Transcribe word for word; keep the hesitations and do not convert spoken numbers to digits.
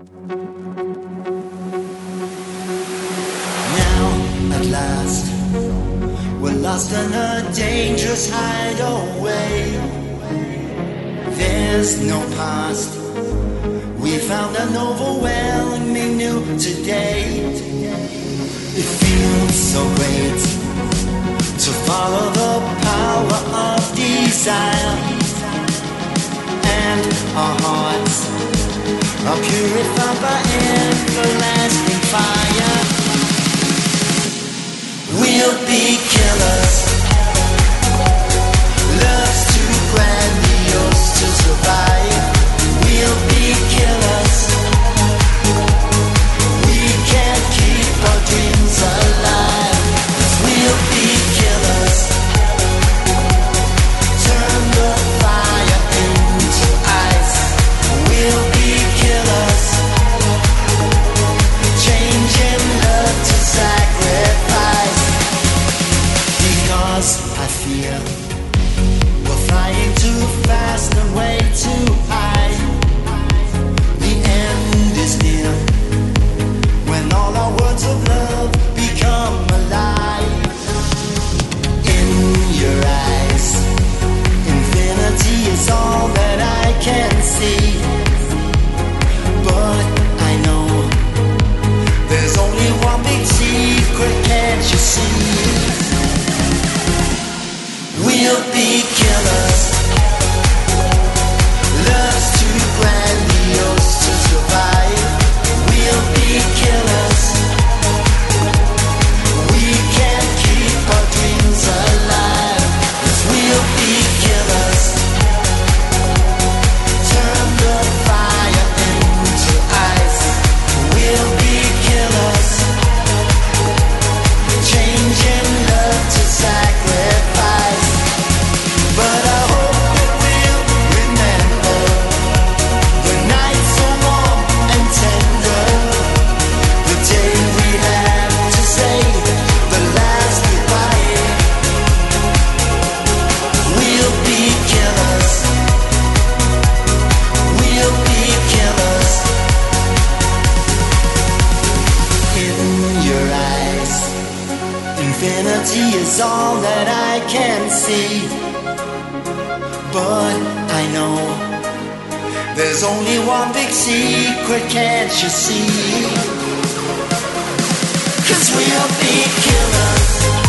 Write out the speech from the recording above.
Now, at last, we're lost in a dangerous hideaway. There's no past. We found an overwhelming new today. It feels so great to follow the power of desire, and our hearts are purified by everlasting fire. We'll be killers. Love's too grandiose to survive. We'll be killers. We can't keep our dreams alive. 'Cause we'll be killers. Turn the fire into ice. We'll be killers. Changing love to sacrifice. Because I fear we're flying too fast and way too high. The end is near when all our words of love become a lie. In your eyes, infinity is all that I can see. But I know there's only one big secret, can't you see? We'll be killers. Love's too grandiose to survive. We'll be killers. We can't keep our dreams alive. 'Cause we'll be killers. Turn the fire into ice. We'll be killers. Changing love to sacrifice. But I hope that we'll remember the night so warm and tender, the day we had to say the last goodbye. We'll be killers. We'll be killers. In your eyes, infinity is all that I can see. But I know there's only one big secret, can't you see? 'Cause we'll be killers.